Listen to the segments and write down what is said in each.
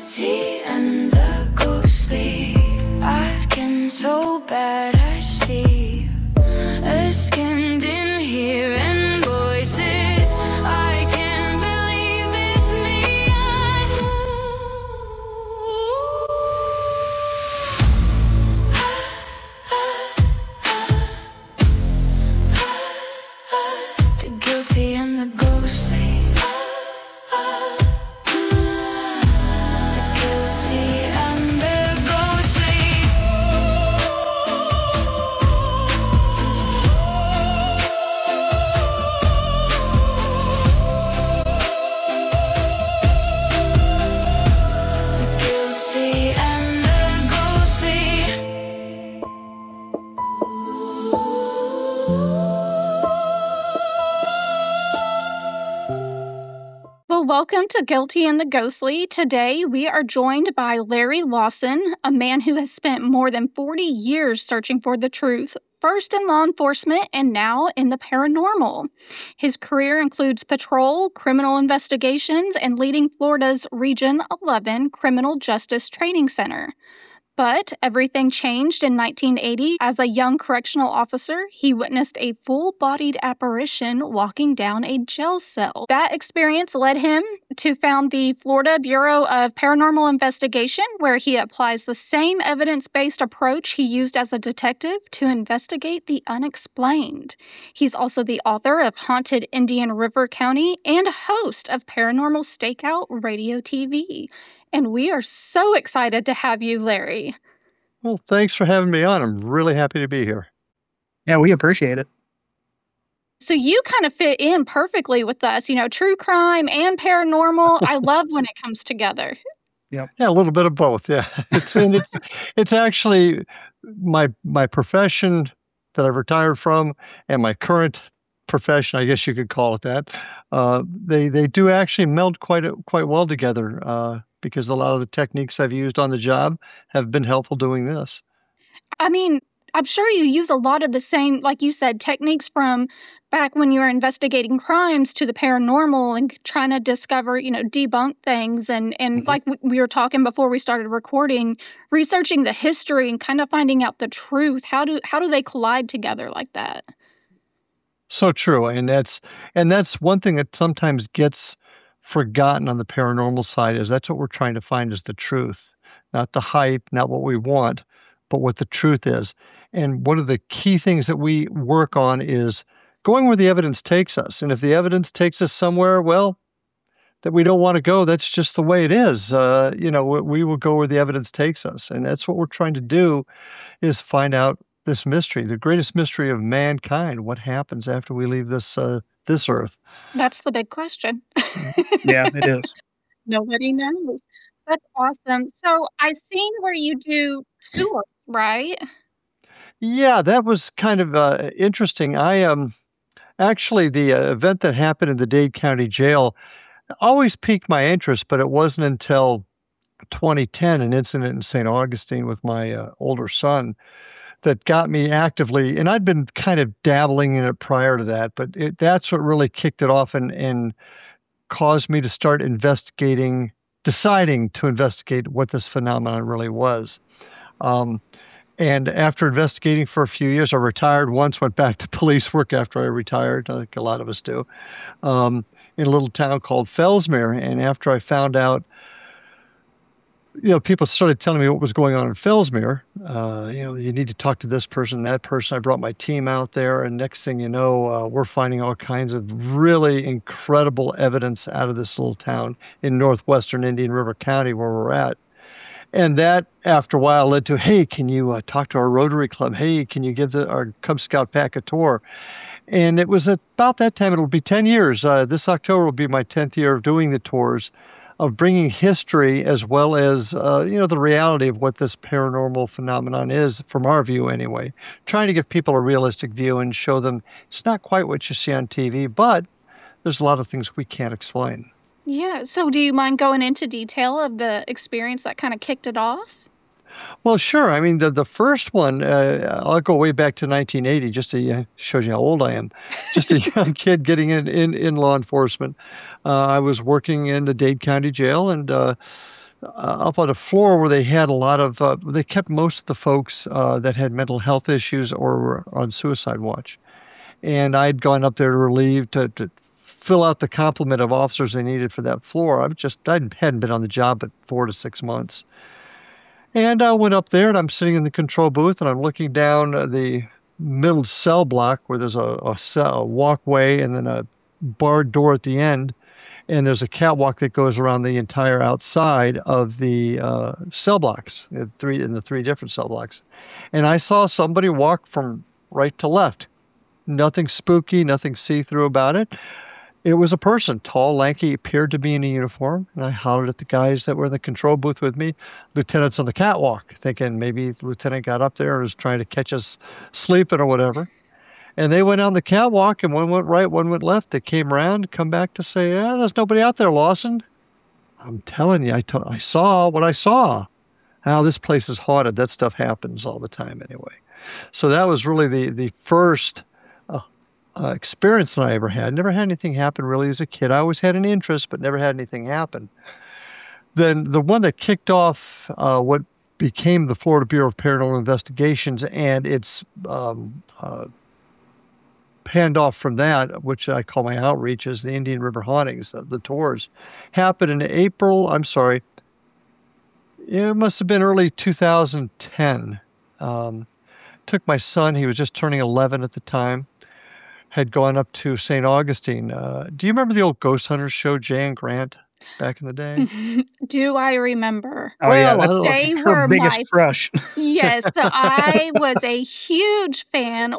guilty and the ghostly. I've been so bad I see a skinned in hearing voices. I can't believe it's me. The guilty and the ghostly. The guilty and the ghostly. The guilty and the ghostly. Well, welcome to Guilty and the Ghostly. Today, we are joined by Larry Lawson, a man who has spent more than 40 years searching for the truth, first in law enforcement and now in the paranormal. His career includes patrol, criminal investigations, and leading Florida's Region 11 Criminal Justice Training Center. But everything changed in 1980. As a young correctional officer, he witnessed a full-bodied apparition walking down a jail cell. That experience led him to found the Florida Bureau of Paranormal Investigation, where he applies the same evidence-based approach he used as a detective to investigate the unexplained. He's also the author of Haunted Indian River County and host of Paranormal Stakeout Radio TV. And we are so excited to have you, Larry. Well, thanks for having me on. I'm really happy to be here. Yeah, we appreciate it. So you kind of fit in perfectly with us, true crime and paranormal. I love when it comes together. Yeah, a little bit of both. Yeah, it's actually my profession that I've retired from, and my current profession, I guess you could call it that. They do actually meld quite well together. Because a lot of the techniques I've used on the job have been helpful doing this. I mean, I'm sure you use a lot of the same, like you said, techniques from back when you were investigating crimes to the paranormal and trying to discover, debunk things. And like we were talking before we started recording, researching the history and kind of finding out the truth. How do they collide together like that? So true. And that's one thing that sometimes gets forgotten on the paranormal side, is that's what we're trying to find, is the truth, not the hype, not what we want, but what the truth is. And one of the key things that we work on is going where the evidence takes us. And if the evidence takes us somewhere, well, that we don't want to go, that's just the way it is. We will go where the evidence takes us. And that's what we're trying to do, is find out this mystery, the greatest mystery of mankind. What happens after we leave this earth? That's the big question. Yeah, it is. Nobody knows. That's awesome. So I've seen where you do tours, right? Yeah, that was kind of interesting. I actually, the event that happened in the Dade County Jail always piqued my interest, but it wasn't until 2010, an incident in St. Augustine with my older son, that got me actively, and I'd been kind of dabbling in it prior to that, but that's what really kicked it off and caused me to start deciding to investigate what this phenomenon really was. And after investigating for a few years, I retired once, went back to police work after I retired, like a lot of us do, in a little town called Fellsmere. And after I found out, people started telling me what was going on in Fellsmere. You need to talk to this person, that person. I brought my team out there, and next thing you know, we're finding all kinds of really incredible evidence out of this little town in northwestern Indian River County where we're at. And that, after a while, led to, hey, can you talk to our Rotary Club? Hey, can you give our Cub Scout pack a tour? And it was about that time, it'll be 10 years. This October will be my 10th year of doing the tours, of bringing history as well as, the reality of what this paranormal phenomenon is, from our view anyway. Trying to give people a realistic view and show them it's not quite what you see on TV, but there's a lot of things we can't explain. Yeah. So do you mind going into detail of the experience that kind of kicked it off? Well, sure. I mean, the first one, I'll go way back to 1980, just to shows you how old I am. Just a young kid getting in law enforcement. I was working in the Dade County Jail, and up on the floor where they had a lot of, they kept most of the folks that had mental health issues or were on suicide watch. And I'd gone up there to relieve, to fill out the complement of officers they needed for that floor. I hadn't been on the job but 4 to 6 months. And I went up there, and I'm sitting in the control booth, and I'm looking down the middle cell block where there's a walkway and then a barred door at the end. And there's a catwalk that goes around the entire outside of the cell blocks, in the 3 different cell blocks. And I saw somebody walk from right to left. Nothing spooky, nothing see-through about it. It was a person, tall, lanky, appeared to be in a uniform. And I hollered at the guys that were in the control booth with me, lieutenants on the catwalk, thinking maybe the lieutenant got up there and was trying to catch us sleeping or whatever. And they went on the catwalk, and one went right, one went left. They came around, come back to say, "Yeah, there's nobody out there, Lawson." I'm telling you, I saw what I saw. How this place is haunted. That stuff happens all the time anyway. So that was really the first experience that I ever had. Never had anything happen really as a kid. I always had an interest, but never had anything happen. Then the one that kicked off what became the Florida Bureau of Paranormal Investigations, and it's panned off from that, which I call my outreach, is the Indian River hauntings, the tours, happened in April. It must have been early 2010. Took my son, he was just turning 11 at the time, had gone up to St. Augustine. Do you remember the old Ghost Hunters show, Jay and Grant, back in the day? Do I remember? Oh, yeah, that's They her were biggest crush. Yes, I was a huge fan.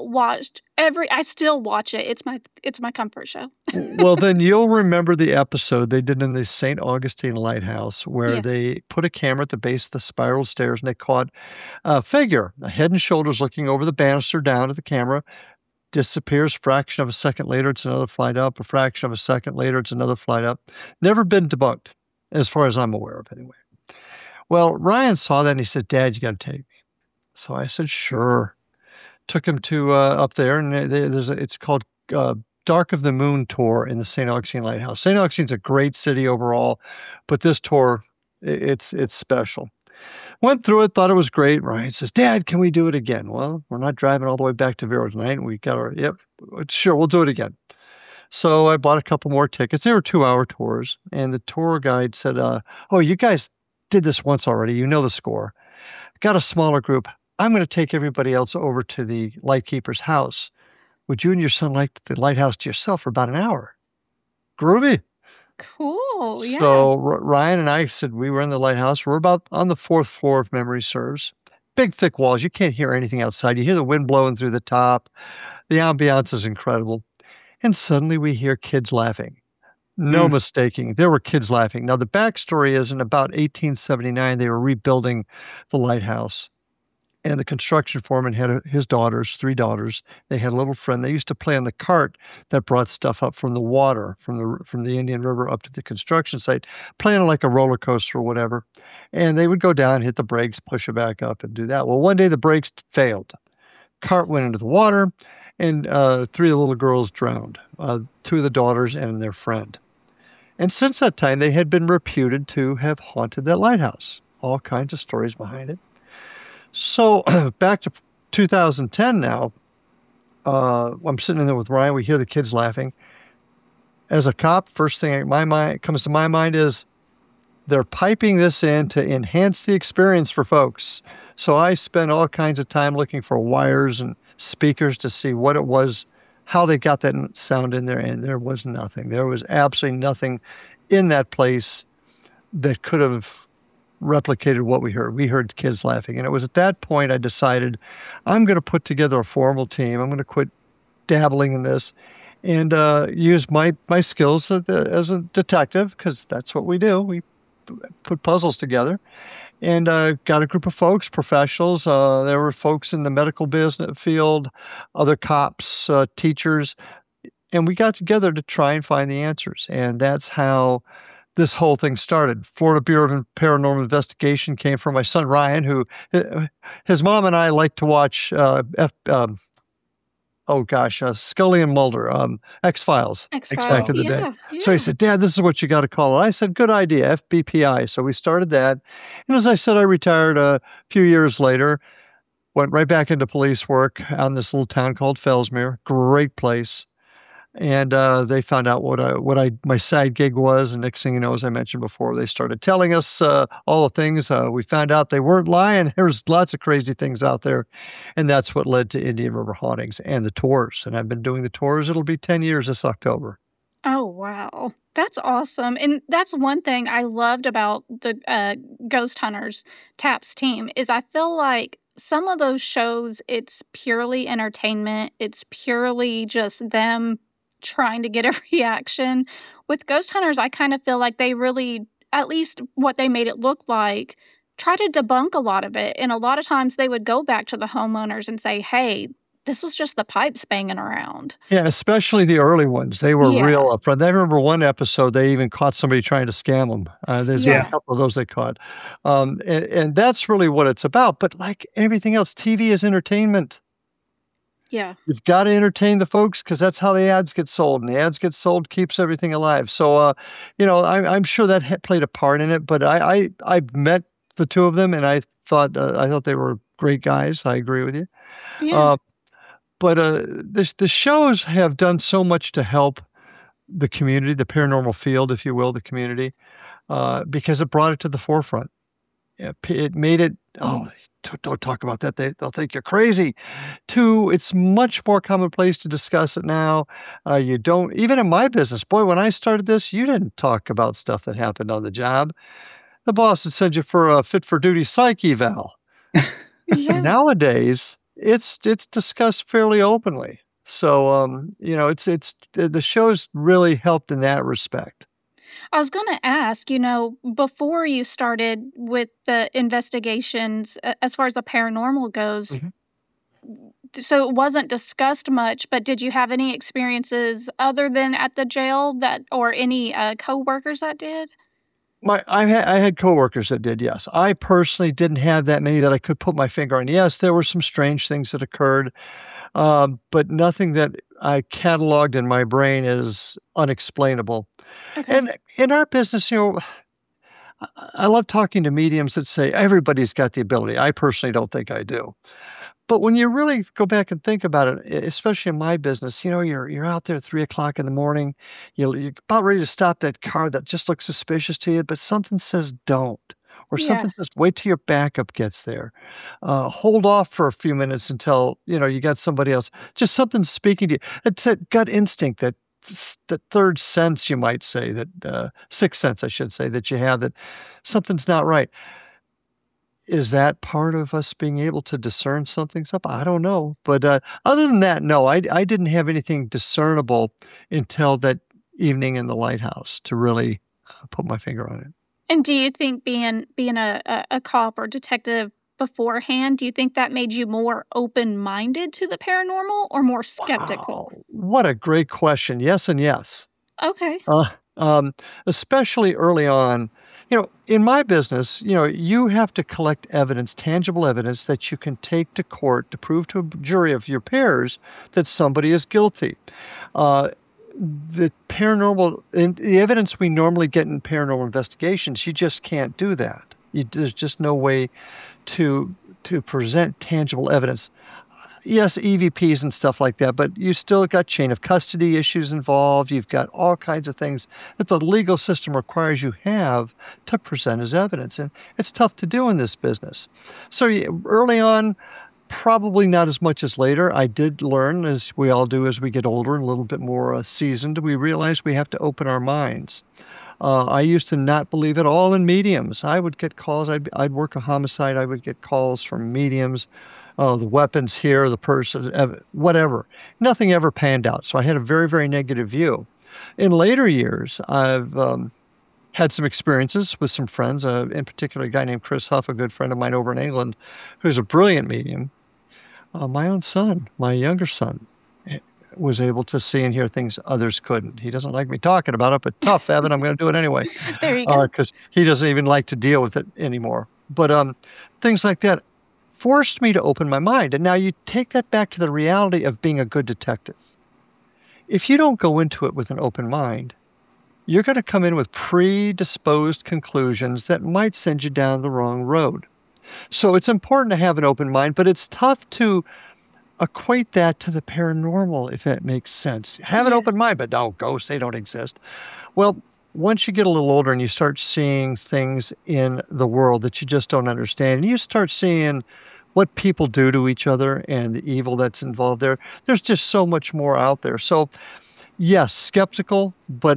I still watch it. It's my comfort show. Well, then you'll remember the episode they did in the St. Augustine Lighthouse where Yes. they put a camera at the base of the spiral stairs, and they caught a figure, a head and shoulders looking over the banister down at the camera, disappears. Fraction of a second later, it's another flight up. A fraction of a second later, it's another flight up. Never been debunked, as far as I'm aware of anyway. Well, Ryan saw that, and he said, "Dad, you got to take me." So I said, "Sure." Took him to up there, and it's called Dark of the Moon Tour in the St. Augustine Lighthouse. St. Augustine's a great city overall, but this tour, it's special. Went through it, thought it was great. Ryan says, "Dad, can we do it again?" Well, we're not driving all the way back to Vero tonight. We got yep, sure, we'll do it again. So I bought a couple more tickets. They were 2-hour tours, and the tour guide said, "Oh, you guys did this once already. You know the score. Got a smaller group. I'm going to take everybody else over to the lightkeeper's house. Would you and your son like the lighthouse to yourself for about an hour?" Groovy. Cool. Yeah. So Ryan and I said we were in the lighthouse. We're about on the 4th floor, if memory serves. Big, thick walls. You can't hear anything outside. You hear the wind blowing through the top. The ambiance is incredible. And suddenly we hear kids laughing. No mistaking. There were kids laughing. Now, the backstory is in about 1879, they were rebuilding the lighthouse. And the construction foreman had his daughters, 3 daughters. They had a little friend. They used to play on the cart that brought stuff up from the water, from the Indian River up to the construction site, playing on like a roller coaster or whatever. And they would go down, hit the brakes, push it back up, and do that. Well, one day the brakes failed. Cart went into the water, and 3 of the little girls drowned, 2 of the daughters and their friend. And since that time, they had been reputed to have haunted that lighthouse. All kinds of stories behind it. So back to 2010 now, I'm sitting in there with Ryan. We hear the kids laughing. As a cop, first thing comes to my mind is they're piping this in to enhance the experience for folks. So I spent all kinds of time looking for wires and speakers to see what it was, how they got that sound in there, and there was nothing. There was absolutely nothing in that place that could have replicated what we heard. We heard kids laughing. And it was at that point I decided I'm going to put together a formal team. I'm going to quit dabbling in this and use my skills as a detective, because that's what we do. We put puzzles together. And got a group of folks, professionals. There were folks in the medical business field, other cops, teachers. And we got together to try and find the answers. And that's how this whole thing started. Florida Bureau of Paranormal Investigation came from my son, Ryan, who his mom and I like to watch oh gosh, Scully and Mulder, X-Files back X-Files, in the day. yeah, So he yeah. said, Dad, this is what you got to call it. I said, good idea, FBPI. So we started that. And as I said, I retired a few years later, went right back into police work out in this little town called Fellsmere. Great place. And they found out what my side gig was. And next thing you know, as I mentioned before, they started telling us all the things. We found out they weren't lying. There was lots of crazy things out there. And that's what led to Indian River Hauntings and the tours. And I've been doing the tours. It'll be 10 years this October. Oh, wow. That's awesome. And that's one thing I loved about the Ghost Hunters TAPS team is I feel like some of those shows, it's purely entertainment. It's purely just them trying to get a reaction. With Ghost Hunters, I kind of feel like they really, at least what they made it look like, try to debunk a lot of it. And a lot of times they would go back to the homeowners and say, hey, this was just the pipes banging around. Yeah, especially the early ones. They were Yeah. real upfront. I remember one episode, they even caught somebody trying to scam them. There's been a Yeah. couple of those they caught. And that's really what it's about. But like everything else, TV is entertainment. Yeah. You've got to entertain the folks because that's how the ads get sold. And the ads get sold keeps everything alive. So, I'm sure that played a part in it. But I met the two of them, and I thought they were great guys. I agree with you. Yeah. But the shows have done so much to help the community, the paranormal field, if you will, the community, because it brought it to the forefront. It made it, don't talk about that. They'll think you're crazy. Two, it's much more commonplace to discuss it now. You don't, even in my business, boy, when I started this, you didn't talk about stuff that happened on the job. The boss would send you for a fit for duty psych eval. Yeah. Nowadays, it's discussed fairly openly. So, it's the show's really helped in that respect. I was going to ask, before you started with the investigations, as far as the paranormal goes, so it wasn't discussed much, but did you have any experiences other than at the jail or any coworkers that did? I had coworkers that did, yes. I personally didn't have that many that I could put my finger on. Yes, there were some strange things that occurred, but nothing that I cataloged in my brain as unexplainable. Okay. And in our business, I love talking to mediums that say everybody's got the ability. I personally don't think I do. But when you really go back and think about it, especially in my business, you're out there at 3 o'clock in the morning, you're about ready to stop that car that just looks suspicious to you, but something says don't. Or something says, wait till your backup gets there. Hold off for a few minutes until, you got somebody else. Just something speaking to you. It's that gut instinct, that third sense, you might say, that sixth sense, I should say, that you have, that something's not right. Is that part of us being able to discern something's up? I don't know. But other than that, no, I didn't have anything discernible until that evening in the lighthouse to really put my finger on it. And do you think being a cop or detective beforehand, do you think that made you more open-minded to the paranormal or more skeptical? Wow, what a great question. Yes and yes. Okay. Especially early on. In my business, you have to collect evidence, tangible evidence that you can take to court to prove to a jury of your peers that somebody is guilty. The evidence we normally get in paranormal investigations, you just can't do that. There's just no way to present tangible evidence. Yes, EVPs and stuff like that, but you still got chain of custody issues involved. You've got all kinds of things that the legal system requires you have to present as evidence. And it's tough to do in this business. So early on, probably not as much as later. I did learn, as we all do as we get older and a little bit more seasoned, we realize we have to open our minds. I used to not believe at all in mediums. I would get calls. I'd work a homicide. I would get calls from mediums. The weapons here, the person, whatever. Nothing ever panned out. So I had a very, very negative view. In later years, I've had some experiences with some friends, in particular a guy named Chris Huff, a good friend of mine over in England, who's a brilliant medium. My own son, my younger son, was able to see and hear things others couldn't. He doesn't like me talking about it, but tough, Evan, I'm going to do it anyway. There you go. Because he doesn't even like to deal with it anymore. But things like that. forced me to open my mind. And now you take that back to the reality of being a good detective. If you don't go into it with an open mind, you're going to come in with predisposed conclusions that might send you down the wrong road. So it's important to have an open mind, but it's tough to equate that to the paranormal, if that makes sense. Have an open mind, but no, ghosts, they don't exist. Well, once you get a little older and you start seeing things in the world that you just don't understand, and you start seeing what people do to each other and the evil that's involved there, there's just so much more out there. So yes, skeptical, but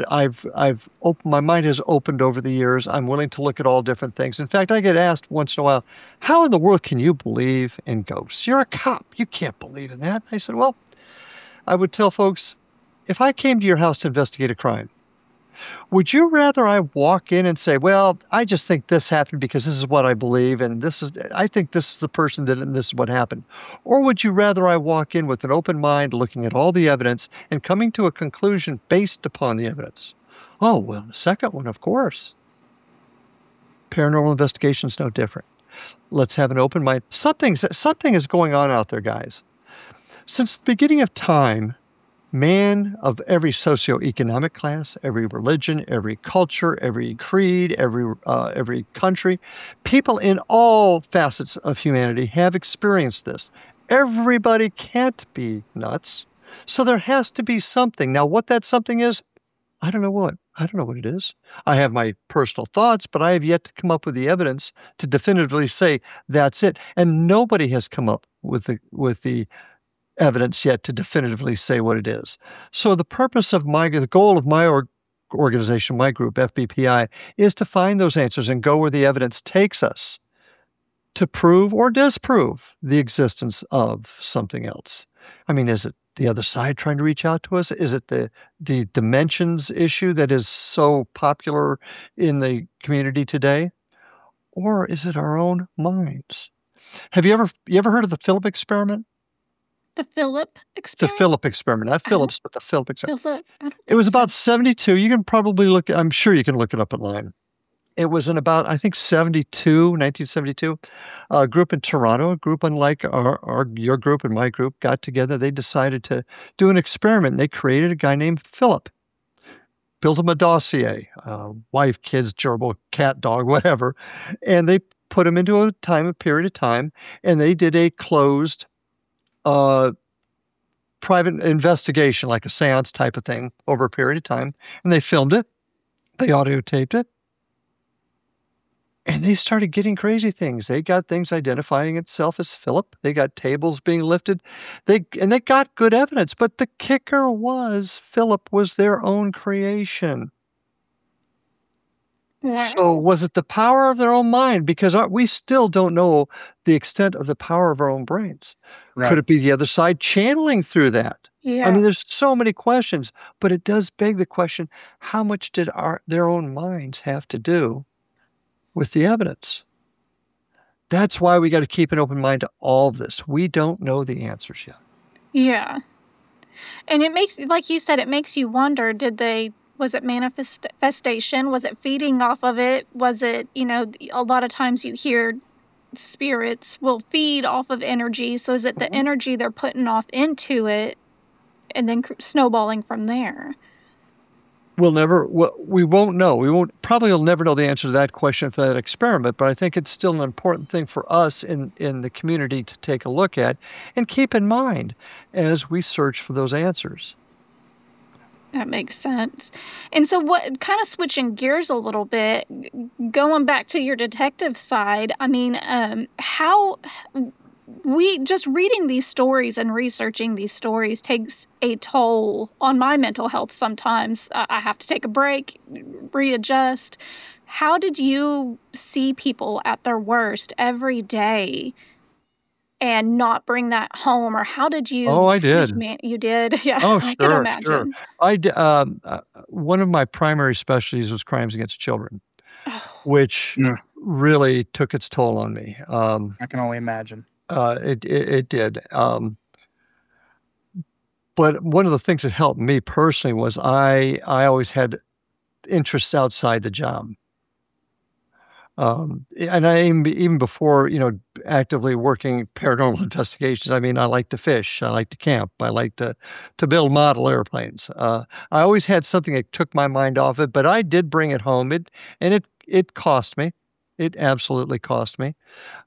my mind has opened over the years. I'm willing to look at all different things. In fact, I get asked once in a while, how in the world can you believe in ghosts? You're a cop. You can't believe in that. I said, well, I would tell folks, if I came to your house to investigate a crime, would you rather I walk in and say, well, I just think this happened because this is what I believe, and I think this is the person that did it, and this is what happened? Or would you rather I walk in with an open mind, looking at all the evidence and coming to a conclusion based upon the evidence? Oh, well, the second one, of course. Paranormal investigation is no different. Let's have an open mind. Something is going on out there, guys. Since the beginning of time, man of every socioeconomic class, every religion, every culture, every creed, every country, people in all facets of humanity have experienced this. Everybody can't be nuts, so there has to be something. Now, what that something is, I don't know what it is. I have my personal thoughts, but I have yet to come up with the evidence to definitively say that's it. And nobody has come up with the evidence yet to definitively say what it is. So the goal of my organization, my group, FBPI, is to find those answers and go where the evidence takes us to prove or disprove the existence of something else. I mean, is it the other side trying to reach out to us? Is it the dimensions issue that is so popular in the community today? Or is it our own minds? Have you ever heard of the Philip experiment? The Philip experiment? The Philip experiment, not Phillips, but the Philip experiment. It was so. about 72. You can probably I'm sure you can look it up online. It was in about, I think, 1972. A group in Toronto, a group unlike your group and my group, got together. They decided to do an experiment. They created a guy named Philip. Built him a dossier, wife, kids, gerbil, cat, dog, whatever. And they put him into a period of time, and they did a closed private investigation, like a seance type of thing, over a period of time. And they filmed it. They audio taped it. And they started getting crazy things. They got things identifying itself as Philip. They got tables being lifted. They got good evidence. But the kicker was Philip was their own creation. Yeah. So was it the power of their own mind? Because we still don't know the extent of the power of our own brains. Right. Could it be the other side channeling through that? Yeah. I mean, there's so many questions, but it does beg the question, how much did their own minds have to do with the evidence? That's why we got to keep an open mind to all of this. We don't know the answers yet. Yeah. And it makes, like you said, it makes you wonder, was it manifestation? Was it feeding off of it? Was it, a lot of times you hear spirits will feed off of energy. So is it the energy they're putting off into it and then snowballing from there? We won't know. We'll never know the answer to that question for that experiment, but I think it's still an important thing for us in the community to take a look at and keep in mind as we search for those answers. That makes sense. And so what, kind of switching gears a little bit, going back to your detective side, I mean, how just reading these stories and researching these stories takes a toll on my mental health sometimes. I have to take a break, readjust. How did you see people at their worst every day and not bring that home? Or how did you? Oh, I did. You did? Yeah. Oh, I can imagine. Sure. One of my primary specialties was crimes against children, which really took its toll on me. I can only imagine. It did. But one of the things that helped me personally was I always had interests outside the job. And I even before, actively working paranormal investigations. I mean, I like to fish, I like to camp, I like to build model airplanes. I always had something that took my mind off it, but I did bring it home. It cost me. It absolutely cost me.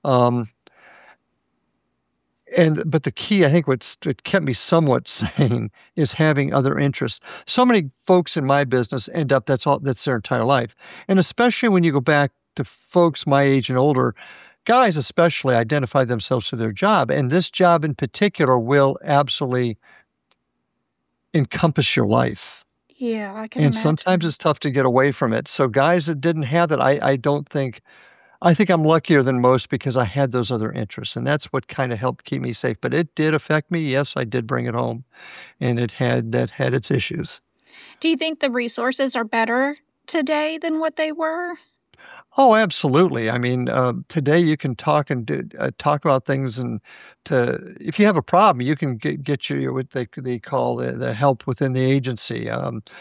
But the key, I think, it kept me somewhat sane is having other interests. So many folks in my business end up that's their entire life, and especially when you go back to folks my age and older, guys especially identify themselves through their job, and this job in particular will absolutely encompass your life. Yeah, I can And imagine. sometimes it's tough to get away from it. So guys that didn't have that, I think I'm luckier than most because I had those other interests, and that's what kind of helped keep me safe. But it did affect me. Yes, I did bring it home, and that had its issues. Do you think the resources are better today than what they were? Oh, absolutely. I mean, today you can talk talk about things, and if you have a problem, you can get what they call the help within the agency.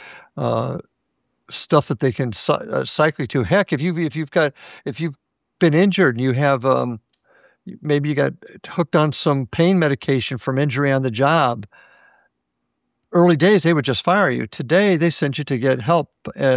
Stuff that they can cycle you to. Heck, if you've been injured and you have maybe you got hooked on some pain medication from injury on the job. Early days, they would just fire you. Today, they send you to get help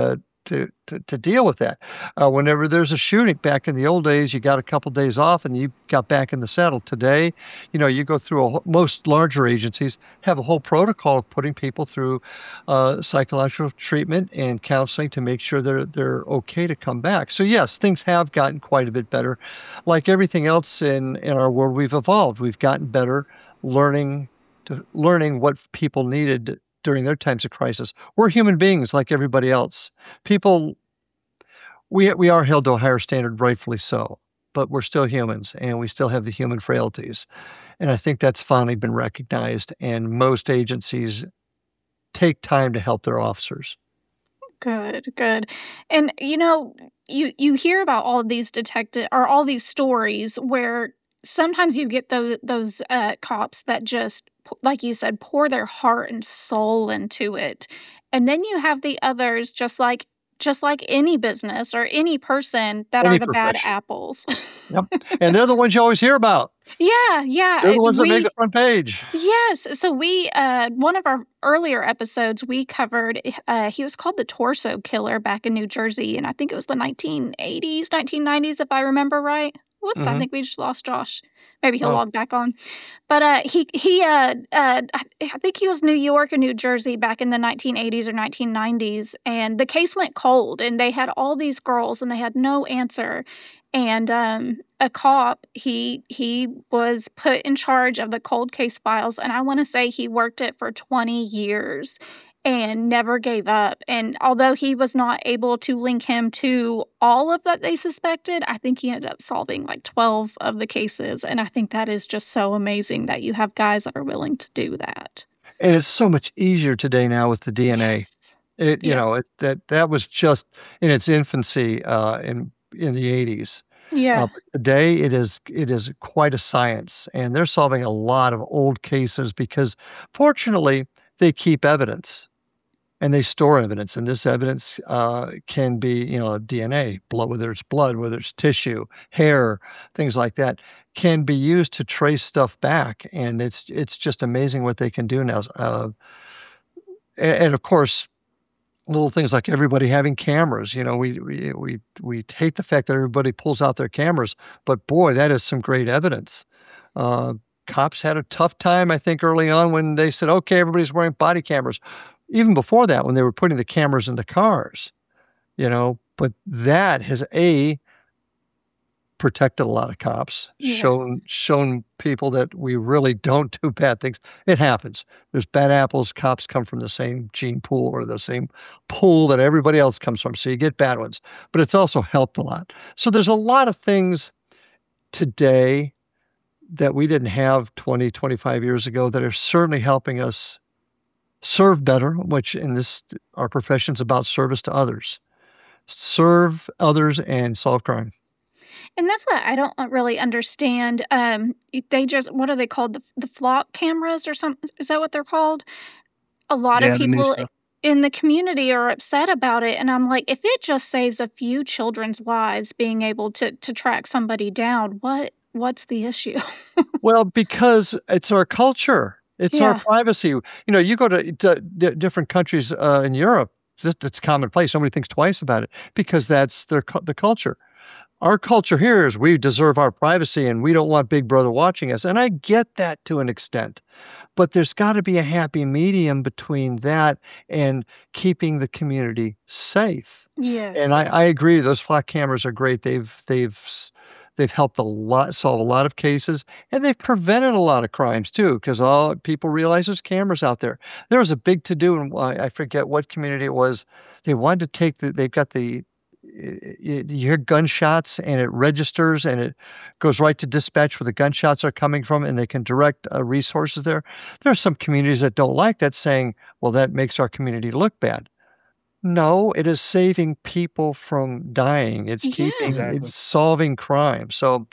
to deal with that. Whenever there's a shooting, back in the old days, you got a couple days off and you got back in the saddle. Today, you go through most larger agencies have a whole protocol of putting people through psychological treatment and counseling to make sure they're okay to come back. So yes, things have gotten quite a bit better. Like everything else in our world, we've evolved. We've gotten better learning what people needed during their times of crisis. We're human beings like everybody else. People, we are held to a higher standard, rightfully so, but we're still humans and we still have the human frailties. And I think that's finally been recognized, and most agencies take time to help their officers. Good, good. And you hear about all these all these stories where sometimes you get those cops that just, like you said, pour their heart and soul into it. And then you have the others, just like any business or any person, that Any are the bad profession. apples. Yep. And they're the ones you always hear about. Yeah. They're the ones that make the front page. Yes. So we, one of our earlier episodes, we covered, he was called the Torso Killer back in New Jersey. And I think it was the 1980s, 1990s, if I remember right. Whoops, I think we just lost Josh. Maybe he'll log back on. But I think he was New York or New Jersey back in the 1980s or 1990s. And the case went cold, and they had all these girls, and they had no answer. And a cop, he was put in charge of the cold case files, and I want to say he worked it for 20 years and never gave up. And although he was not able to link him to all of that they suspected, I think he ended up solving like 12 of the cases. And I think that is just so amazing that you have guys that are willing to do that. And it's so much easier today now with the DNA. That was just in its infancy in the 80s. Yeah. Today it is quite a science, and they're solving a lot of old cases because fortunately they keep evidence and they store evidence, and this evidence can be DNA, whether it's blood, whether it's tissue, hair, things like that, can be used to trace stuff back, and it's just amazing what they can do now. And of course, little things like everybody having cameras. We hate the fact that everybody pulls out their cameras, but boy, that is some great evidence. Cops had a tough time, I think, early on when they said, okay, everybody's wearing body cameras. Even before that, when they were putting the cameras in the cars, but that has protected a lot of cops, Yes. shown people that we really don't do bad things. It happens. There's bad apples. Cops come from the same gene pool or the same pool that everybody else comes from, so you get bad ones. But it's also helped a lot. So there's a lot of things today that we didn't have 20, 25 years ago that are certainly helping us serve better, which our profession's about service to others. Serve others and solve crime. And that's what I don't really understand. What are they called? The flock cameras or something? Is that what they're called? A lot of the new people stuff. in the community are upset about it. And I'm like, if it just saves a few children's lives being able to track somebody down, what What's the issue? Well, because it's our culture. It's our Yeah. privacy. You go to different countries in Europe, that's commonplace. Nobody thinks twice about it because that's the culture. Our culture here is we deserve our privacy and we don't want Big Brother watching us. And I get that to an extent. But there's got to be a happy medium between that and keeping the community safe. Yes. And I agree. Those flock cameras are great. They've helped solve a lot of cases, and they've prevented a lot of crimes too, because all people realize there's cameras out there. There was a big to-do, and I forget what community it was. They wanted to they've got you hear gunshots, and it registers, and it goes right to dispatch where the gunshots are coming from, and they can direct resources there. There are some communities that don't like that, saying, well, that makes our community look bad. No, it is saving people from dying. It's Exactly. it's solving crime. So,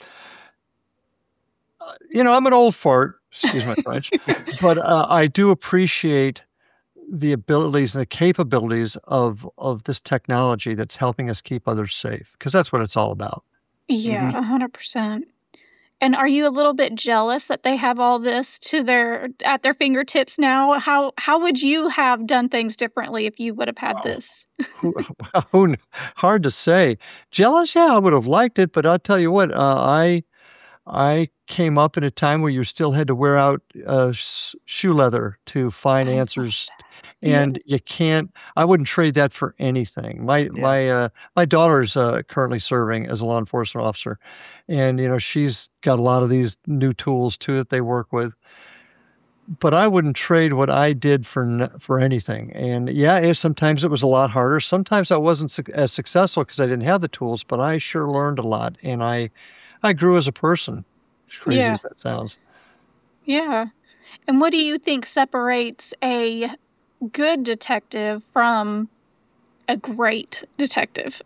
I'm an old fart, excuse my French, but I do appreciate the abilities and the capabilities of this technology that's helping us keep others safe, because that's what it's all about. Yeah, 100%. And are you a little bit jealous that they have all this at their fingertips now? How would you have done things differently if you would have had this? Hard to say. Jealous? Yeah, I would have liked it, but I'll tell you what, I came up in a time where you still had to wear out shoe leather to find I love answers, that. and you can't. I wouldn't trade that for anything. My daughter's currently serving as a law enforcement officer, and she's got a lot of these new tools too that they work with. But I wouldn't trade what I did for anything. And yeah, sometimes it was a lot harder. Sometimes I wasn't as successful because I didn't have the tools, but I sure learned a lot, and I grew as a person, as crazy Yeah. as that sounds. Yeah. And what do you think separates a good detective from a great detective?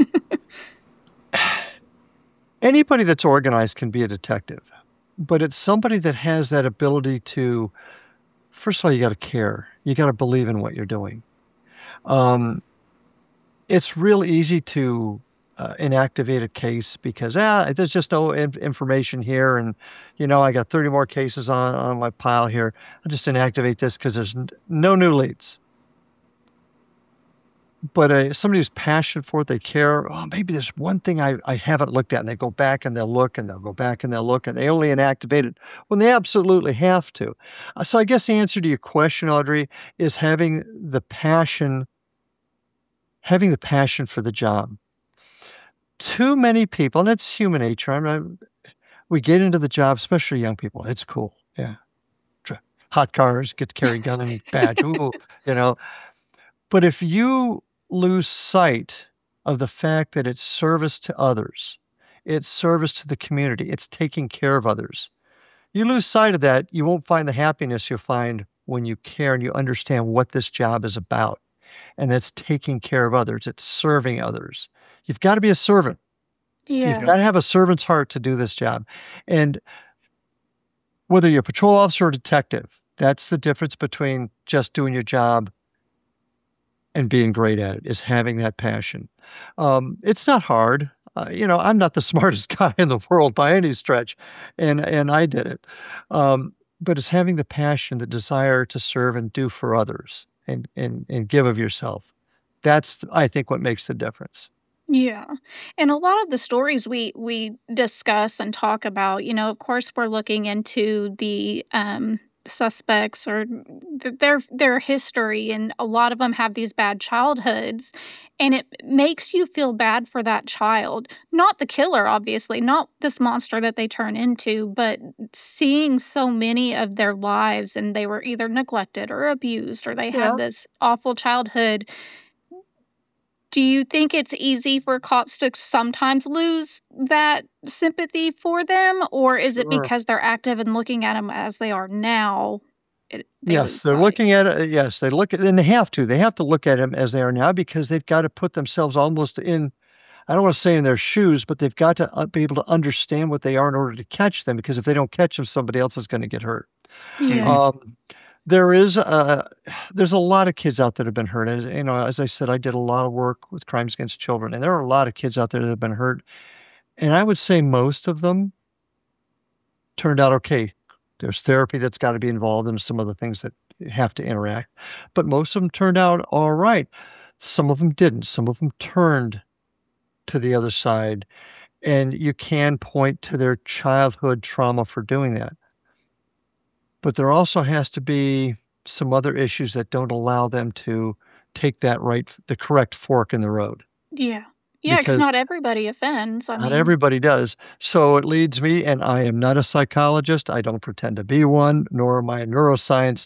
Anybody that's organized can be a detective, but it's somebody that has that ability to, first of all, you got to care. You got to believe in what you're doing. It's real easy to inactivate a case because there's just no information here, and I got 30 more cases on my pile here. I'll just inactivate this because there's no new leads. But somebody who's passionate for it, they care. Oh, maybe there's one thing I haven't looked at, and they go back and they'll look, and they'll go back and they'll look, and they only inactivate it when they absolutely have to. So I guess the answer to your question, Audrey, is having the passion for the job. Too many people, and it's human nature. We get into the job, especially young people. It's cool, yeah. Hot cars, get to carry gun and badge, ooh, But if you lose sight of the fact that it's service to others, it's service to the community, it's taking care of others, you lose sight of that, you won't find the happiness you'll find when you care and you understand what this job is about. And that's taking care of others. It's serving others. You've got to be a servant. Yeah. You've got to have a servant's heart to do this job. And whether you're a patrol officer or detective, that's the difference between just doing your job and being great at it, is having that passion. It's not hard. I'm not the smartest guy in the world by any stretch, and I did it. But it's having the passion, the desire to serve and do for others and give of yourself. That's, I think, what makes the difference. Yeah. And a lot of the stories we discuss and talk about, of course, we're looking into the suspects or their history, and a lot of them have these bad childhoods, and it makes you feel bad for that child. Not the killer, obviously, not this monster that they turn into, but seeing so many of their lives, and they were either neglected or abused, or they Yeah. had this awful childhood. Do you think it's easy for cops to sometimes lose that sympathy for them, or is it Sure. because they're active and looking at them as they are now? They Yes, lose they're sight? looking at it. Yes, they look at, and they have to. They have to look at them as they are now because they've got to put themselves almost in, I don't want to say in their shoes, but they've got to be able to understand what they are in order to catch them, because if they don't catch them, somebody else is going to get hurt. Yeah. There's a lot of kids out there that have been hurt. As I said, I did a lot of work with crimes against children, and there are a lot of kids out there that have been hurt. And I would say most of them turned out okay. There's therapy that's got to be involved and some other things that have to interact. But most of them turned out all right. Some of them didn't. Some of them turned to the other side. And you can point to their childhood trauma for doing that. But there also has to be some other issues that don't allow them to take the correct fork in the road. Yeah. Yeah, because not everybody offends. Not everybody does. So it leads me, and I am not a psychologist. I don't pretend to be one, nor am I a neuroscientist.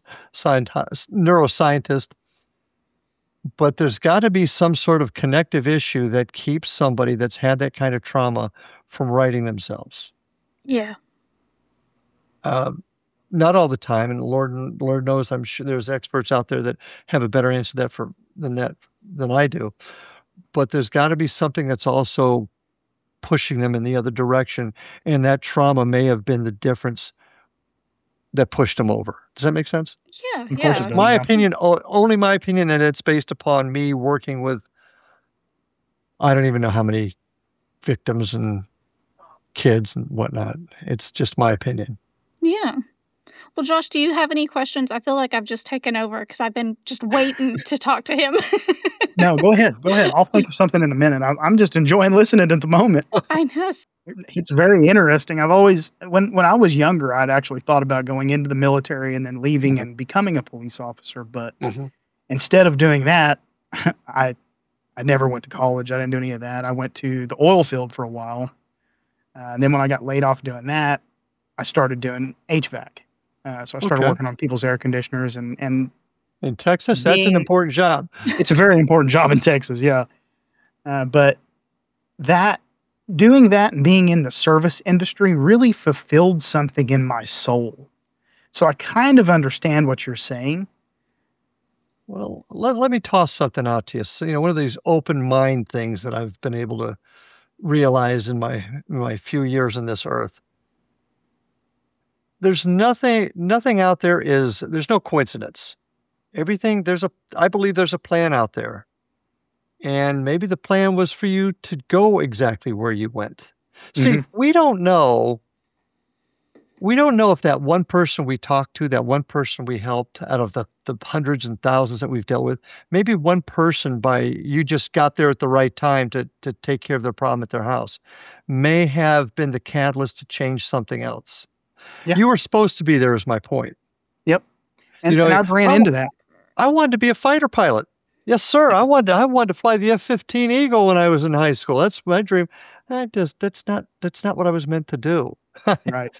But there's got to be some sort of connective issue that keeps somebody that's had that kind of trauma from righting themselves. Yeah. Not all the time, and Lord knows, I'm sure there's experts out there that have a better answer to that than I do. But there's got to be something that's also pushing them in the other direction, and that trauma may have been the difference that pushed them over. Does that make sense? Yeah, Of course it does, My yeah. opinion, only my opinion, and it's based upon me working with, I don't even know how many victims and kids and whatnot. It's just my opinion. Yeah. Well, Josh, do you have any questions? I feel like I've just taken over because I've been just waiting to talk to him. No, go ahead. I'll think of something in a minute. I'm just enjoying listening at the moment. I know. It's very interesting. I've always, when I was younger, I'd actually thought about going into the military and then leaving and becoming a police officer. But instead of doing that, I never went to college. I didn't do any of that. I went to the oil field for a while. And then when I got laid off doing that, I started doing HVAC. So I started working on people's air conditioners and in Texas, that's an important job. It's a very important job in Texas, yeah. But doing that and being in the service industry really fulfilled something in my soul. So I kind of understand what you're saying. Well, let me toss something out to you. So, one of these open mind things that I've been able to realize in my few years on this earth. There's nothing out there there's no coincidence. Everything, I believe there's a plan out there. And maybe the plan was for you to go exactly where you went. See, we don't know if that one person we talked to, that one person we helped out of the hundreds and thousands that we've dealt with, maybe one person you just got there at the right time to take care of their problem at their house, may have been the catalyst to change something else. Yeah. You were supposed to be there is my point. Yep. And I've ran into that. I wanted to be a fighter pilot. Yes, sir. I wanted to fly the F-15 Eagle when I was in high school. That's my dream. That's not what I was meant to do. Right.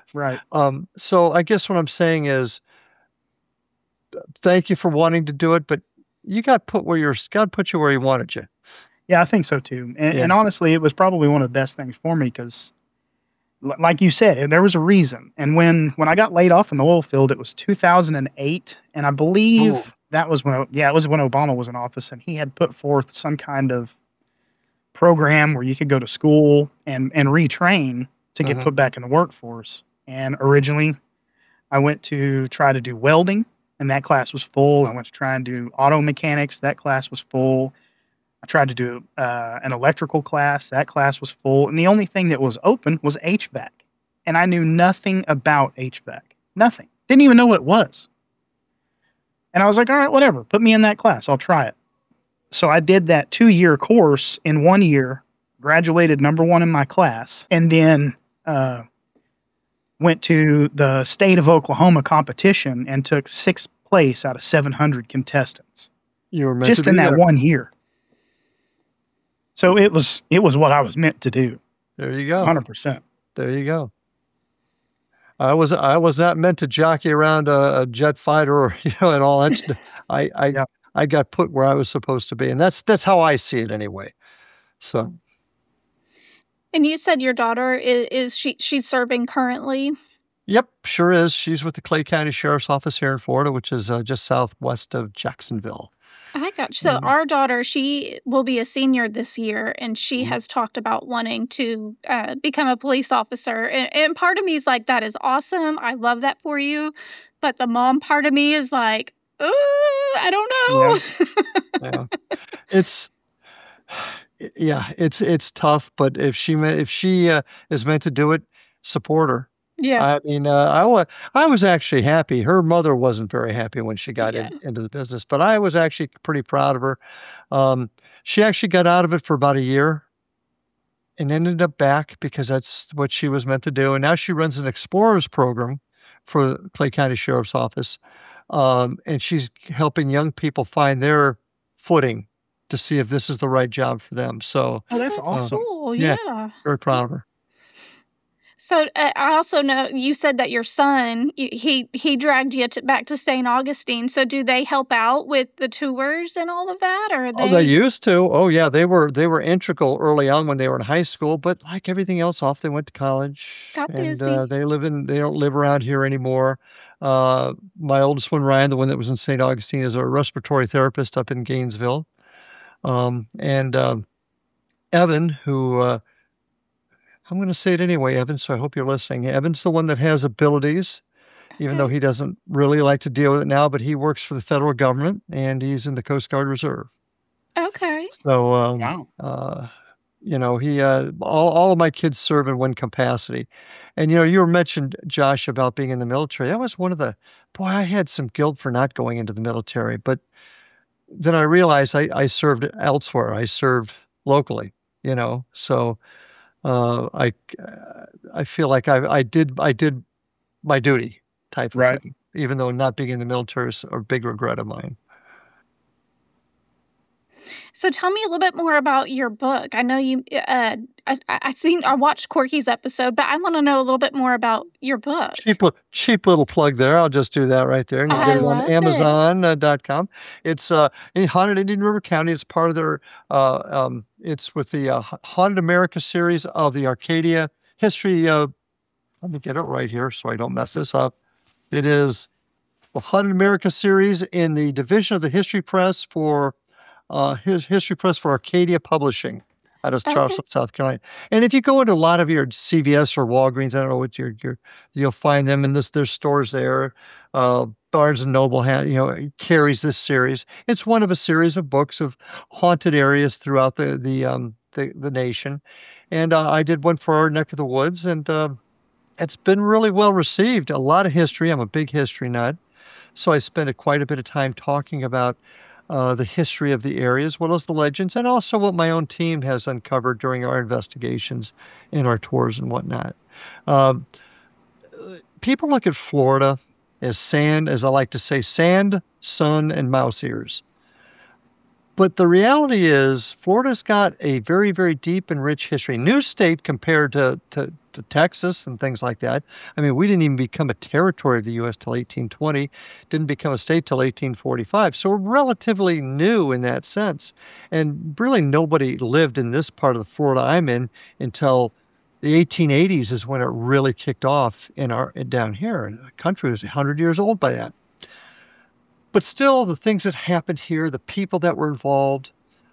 So I guess what I'm saying is, thank you for wanting to do it, but God put you where He wanted you. Yeah, I think so too. And honestly, it was probably one of the best things for me because, like you said, there was a reason. And when I got laid off in the oil field, it was 2008, and I believe that was when Obama was in office, and he had put forth some kind of program where you could go to school and retrain to get put back in the workforce. And originally, I went to try to do welding, and that class was full. I went to try and do auto mechanics. That class was full. I tried to do an electrical class. That class was full. And the only thing that was open was HVAC. And I knew nothing about HVAC. Nothing. Didn't even know what it was. And I was like, all right, whatever. Put me in that class. I'll try it. So I did that 2-year course in 1 year, graduated number 1 in my class, and then went to the state of Oklahoma competition and took 6th place out of 700 contestants. You were meant just to in be that there. 1 year. So it was what I was meant to do. There you go. 100%. There you go. I was not meant to jockey around a jet fighter and all that stuff. I got put where I was supposed to be, and that's how I see it anyway. So. And you said your daughter she's serving currently? Yep, sure is. She's with the Clay County Sheriff's Office here in Florida, which is just southwest of Jacksonville. I got you. So our daughter, she will be a senior this year, and she has talked about wanting to become a police officer. And part of me is like, that is awesome. I love that for you. But the mom part of me is like, ooh, I don't know. It's tough. But if she is meant to do it, support her. Yeah. I mean, I was actually happy. Her mother wasn't very happy when she got Yeah. into the business, but I was actually pretty proud of her. She actually got out of it for about a year and ended up back because that's what she was meant to do. And now she runs an explorers program for the Clay County Sheriff's Office. And she's helping young people find their footing to see if this is the right job for them. So, Oh, that's awesome. Cool. yeah. Yeah. very proud of her. So I also know you said that your son he dragged you back to St. Augustine. So do they help out with the tours and all of that, or are Oh, they they? used to. Oh, yeah, they were integral early on when they were in high school, but like everything else, off they went to college, Got and busy. they don't live around here anymore. My oldest one, Ryan, the one that was in St. Augustine, is a respiratory therapist up in Gainesville. And Evan, who I'm going to say it anyway, Evan, so I hope you're listening. Evan's the one that has abilities, even though he doesn't really like to deal with it now, but he works for the federal government and he's in the Coast Guard Reserve. Okay. So, Wow. you know, all of my kids serve in one capacity. And, you know, you were mentioned, Josh, about being in the military. That was boy, I had some guilt for not going into the military, but then I realized I served elsewhere. I served locally, you know, so I feel like I did my duty type of Right. thing, even though not being in the military is a big regret of mine. So tell me a little bit more about your book. I know you. I watched Corky's episode, but I want to know a little bit more about your book. Cheap little plug there. I'll just do that right there. And you can I get it on love it. Amazon.com. It's in Haunted Indian River County. It's part of their, it's with the Haunted America series of the Arcadia History. Let me get it right here so I don't mess this up. It is the Haunted America series in the division of the History Press for History Press for Arcadia Publishing out of Charleston, South Carolina. And if you go into a lot of your CVS or Walgreens, I don't know what you'll find them in there's stores there. Barnes and Noble carries this series. It's one of a series of books of haunted areas throughout the nation. And I did one for our neck of the woods, and it's been really well received. A lot of history. I'm a big history nut. So I spent quite a bit of time talking about the history of the area as well as the legends, and also what my own team has uncovered during our investigations in our tours and whatnot. People look at Florida as sand, as I like to say, sand, sun, and mouse ears. But the reality is Florida's got a very, very deep and rich history. New state compared to Texas and things like that. I mean, we didn't even become a territory of the U.S. till 1820, didn't become a state till 1845. So we're relatively new in that sense. And really nobody lived in this part of the Florida I'm in until the 1880s is when it really kicked off down here. The country was 100 years old by then. But still, the things that happened here, the people that were involved,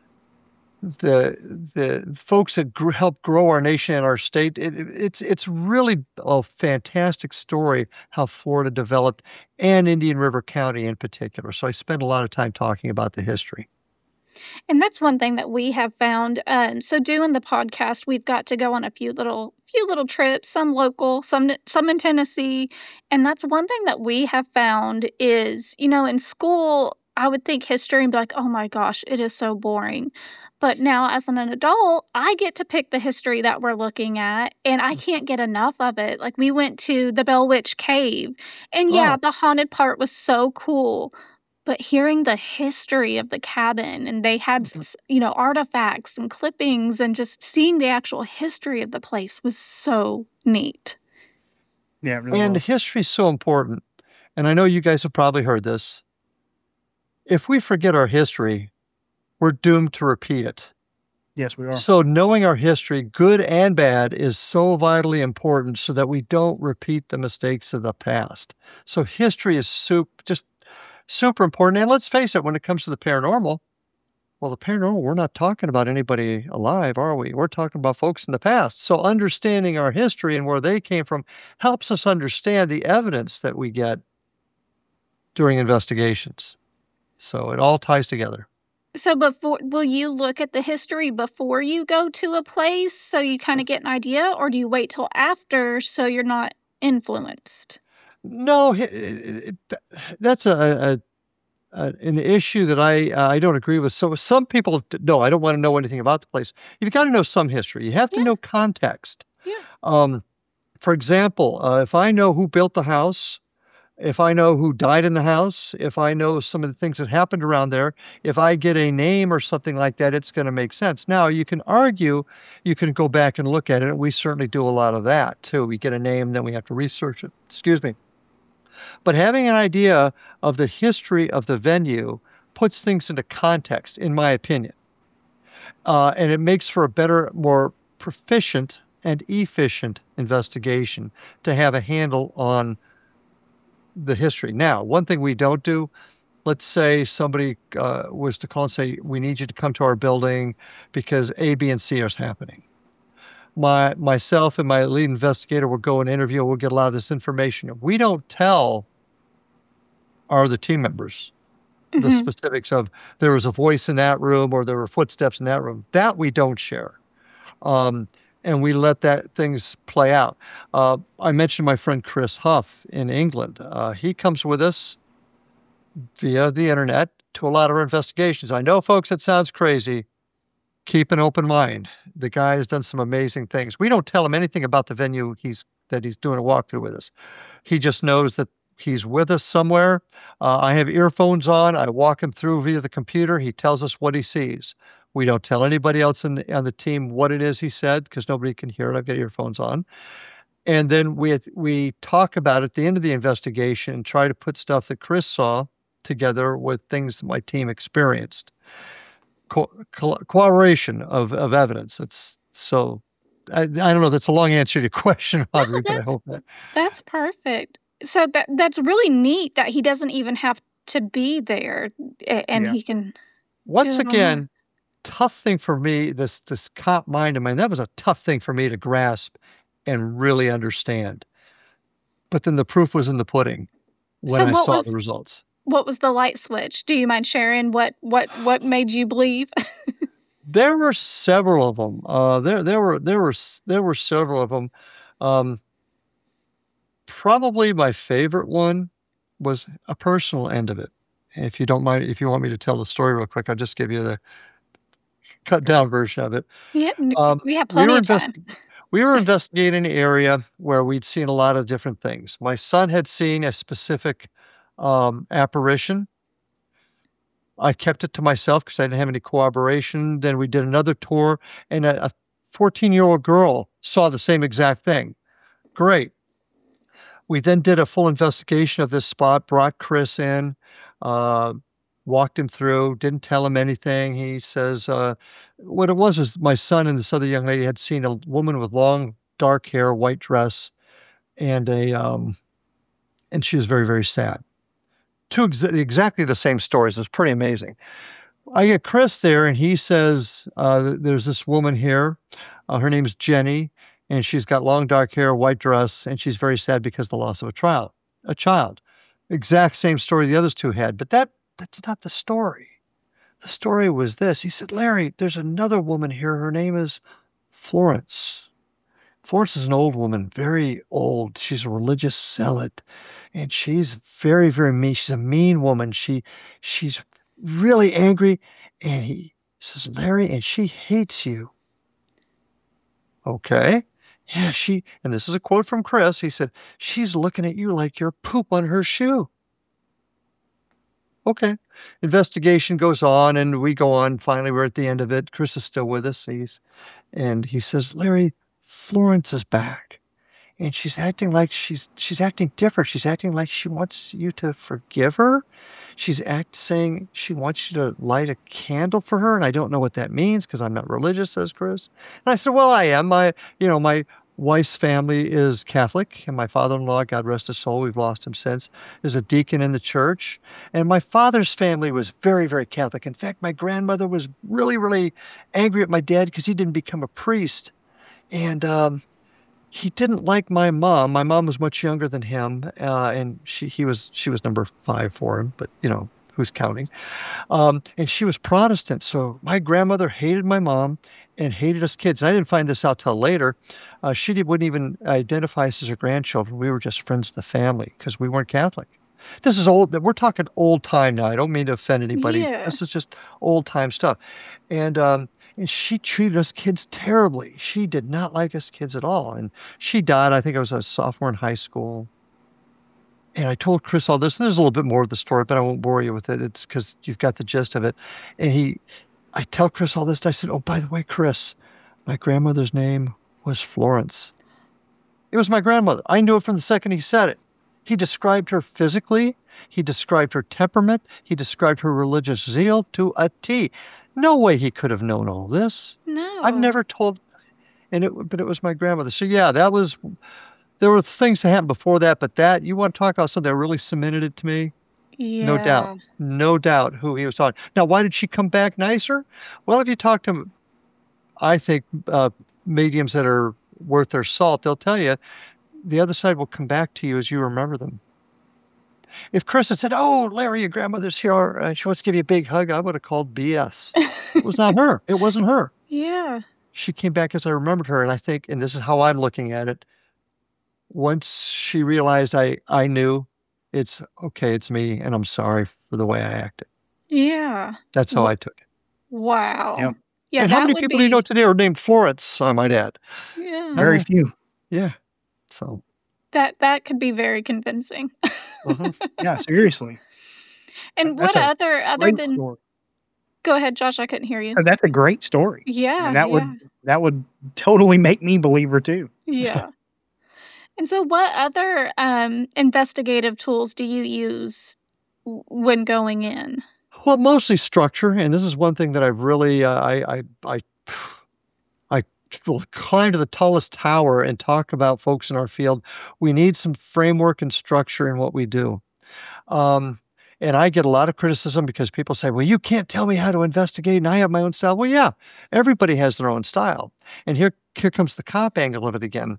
the folks that helped grow our nation and our state, it's really a fantastic story how Florida developed, and Indian River County in particular. So I spend a lot of time talking about the history. And that's one thing that we have found. So doing the podcast, we've got to go on a few little trips, some local, some in Tennessee. And that's one thing that we have found is, in school, I would think history and be like, oh my gosh, it is so boring. But now as an adult, I get to pick the history that we're looking at, and I can't get enough of it. Like we went to the Bell Witch Cave, and yeah, the haunted part was so cool. But hearing the history of the cabin, and they had, artifacts and clippings, and just seeing the actual history of the place was so neat. Yeah, it really And was. history is so important. And I know you guys have probably heard this. If we forget our history, we're doomed to repeat it. Yes, we are. So knowing our history, good and bad, is so vitally important so that we don't repeat the mistakes of the past. So history is just super important. And let's face it, when it comes to the paranormal, we're not talking about anybody alive, are we? We're talking about folks in the past. So understanding our history and where they came from helps us understand the evidence that we get during investigations. So it all ties together. So will you look at the history before you go to a place so you kind of get an idea, or do you wait till after so you're not influenced. No, that's an issue that I don't agree with. So some people, no, I don't want to know anything about the place. You've got to know some history. You have to know context. Yeah. For example, if I know who built the house, if I know who died in the house, if I know some of the things that happened around there, if I get a name or something like that, it's going to make sense. Now, you can argue, you can go back and look at it, and we certainly do a lot of that, too. We get a name, then we have to research it. Excuse me. But having an idea of the history of the venue puts things into context, in my opinion. And it makes for a better, more proficient and efficient investigation to have a handle on the history. Now, one thing we don't do, let's say somebody was to call and say, we need you to come to our building because A, B, and C is happening. Myself and my lead investigator will go and interview, we'll get a lot of this information. We don't tell our other team members the specifics of there was a voice in that room or there were footsteps in that room. That we don't share. And we let things play out. I mentioned my friend Chris Huff in England. He comes with us via the internet to a lot of our investigations. I know, folks, it sounds crazy. Keep an open mind. The guy has done some amazing things. We don't tell him anything about the venue that he's doing a walkthrough with us. He just knows that he's with us somewhere. I have earphones on. I walk him through via the computer. He tells us what he sees. We don't tell anybody else on the team what it is he said because nobody can hear it. I've got earphones on. And then we talk about it at the end of the investigation and try to put stuff that Chris saw together with things that my team experienced. Corroboration of evidence. I don't know. That's a long answer to your question, Audrey, but I hope that. That's perfect. So that's really neat that he doesn't even have to be there and he can. Once again, tough thing for me, this cop mind of mine, that was a tough thing for me to grasp and really understand. But then the proof was in the pudding when I saw the results. What was the light switch? Do you mind sharing what made you believe? There were several of them. There were several of them. Probably my favorite one was a personal end of it. If you don't mind, if you want me to tell the story real quick, I'll just give you the cut down version of it. Yeah, we have plenty of time. We were investigating an area where we'd seen a lot of different things. My son had seen a specific apparition. I kept it to myself because I didn't have any corroboration. Then we did another tour, and a 14-year-old girl saw the same exact thing. Great. We then did a full investigation of this spot, brought Chris in, walked him through, didn't tell him anything. He says, what it was is my son and this other young lady had seen a woman with long, dark hair, white dress, and she was very, very sad. Two exactly the same stories. It's pretty amazing. I get Chris there, and he says, there's this woman here. Her name's Jenny, and she's got long, dark hair, white dress, and she's very sad because of the loss of a child. Exact same story the others two had, but that's not the story. The story was this. He said, Larry, there's another woman here. Her name is Florence. Florence is an old woman, very old. She's a religious zealot, and she's very, very mean. She's a mean woman. She's really angry, and he says, Larry, and she hates you. Okay. Yeah, and this is a quote from Chris. He said, she's looking at you like you're poop on her shoe. Okay. Investigation goes on, and we go on. Finally, we're at the end of it. Chris is still with us. And he says, Larry, Florence is back, and she's acting like she's acting different. She's acting like she wants you to forgive her. She's saying she wants you to light a candle for her, and I don't know what that means because I'm not religious, says Chris. And I said, well, I am. My wife's family is Catholic, and my father-in-law, God rest his soul, we've lost him since, is a deacon in the church. And my father's family was very, very Catholic. In fact, my grandmother was really, really angry at my dad because he didn't become a priest. And he didn't like my mom. My mom was much younger than him, and she was number 5 for him, but who's counting? And she was Protestant. So my grandmother hated my mom, and hated us kids. And I didn't find this out till later. Wouldn't even identify us as her grandchildren. We were just friends of the family because we weren't Catholic. This is old. We're talking old time now. I don't mean to offend anybody. Yeah. This is just old time stuff. And she treated us kids terribly. She did not like us kids at all. And she died. I think I was a sophomore in high school. And I told Chris all this. And there's a little bit more of the story, but I won't bore you with it. It's because you've got the gist of it. And I tell Chris all this. And I said, oh, by the way, Chris, my grandmother's name was Florence. It was my grandmother. I knew it from the second he said it. He described her physically. He described her temperament. He described her religious zeal to a T. No way he could have known all this. No. I've never told, but it was my grandmother. So yeah, there were things that happened before that, but that, you want to talk about something that really cemented it to me? Yeah. No doubt who he was talking. Now, why did she come back nicer? Well, if you talk to, I think, mediums that are worth their salt, they'll tell you the other side will come back to you as you remember them. If Chris had said, oh, Larry, your grandmother's here, she wants to give you a big hug, I would have called BS. It was not her. It wasn't her. Yeah. She came back as I remembered her, and I think, and this is how I'm looking at it, once she realized I knew, it's okay, it's me, and I'm sorry for the way I acted. Yeah. That's how I took it. Wow. Yep. Yeah. And how many people do you know today are named Florence, I might add? Yeah. Very few. Yeah. So. That could be very convincing. Yeah, seriously. And That's what other Great than story. go ahead, Josh, I couldn't hear you. That's a great story. Yeah. And that would totally make me believe her too. Yeah. And so what other investigative tools do you use when going in? Well, mostly structure, and this is one thing that I've really I will climb to the tallest tower and talk about folks in our field. We need some framework and structure in what we do. And I get a lot of criticism because people say, well, you can't tell me how to investigate and I have my own style. Well, yeah, everybody has their own style. And here comes the cop angle of it again.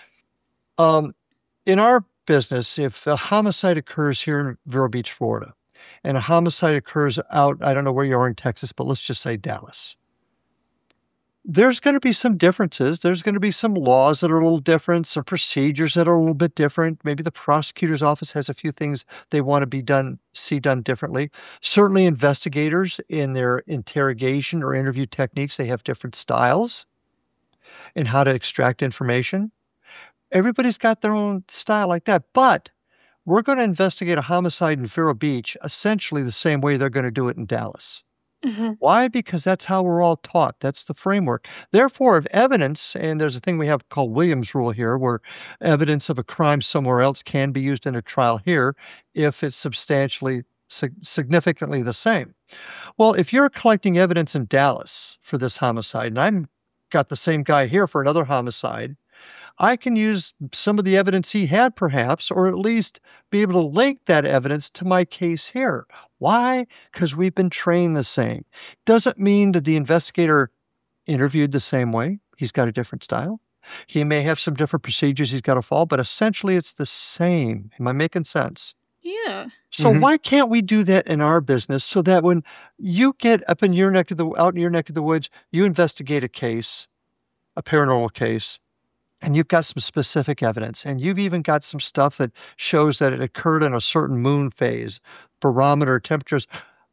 In our business, if a homicide occurs here in Vero Beach, Florida, and a homicide occurs out, I don't know where you are in Texas, but let's just say Dallas. There's going to be some differences. There's going to be some laws that are a little different, some procedures that are a little bit different. Maybe the prosecutor's office has a few things they want to see done differently. Certainly investigators in their interrogation or interview techniques, they have different styles in how to extract information. Everybody's got their own style like that, but we're going to investigate a homicide in Vero Beach essentially the same way they're going to do it in Dallas. Mm-hmm. Why? Because that's how we're all taught. That's the framework. Therefore, if evidence, and there's a thing we have called Williams Rule here, where evidence of a crime somewhere else can be used in a trial here if it's significantly the same. Well, if you're collecting evidence in Dallas for this homicide, and I've got the same guy here for another homicide, I can use some of the evidence he had perhaps, or at least be able to link that evidence to my case here. Why? Because we've been trained the same. Doesn't mean that the investigator interviewed the same way. He's got a different style. He may have some different procedures he's got to follow, but essentially it's the same. Am I making sense? Yeah. So why can't we do that in our business so that when you get out in your neck of the woods, you investigate a case, a paranormal case, and you've got some specific evidence, and you've even got some stuff that shows that it occurred in a certain moon phase, barometer, temperatures.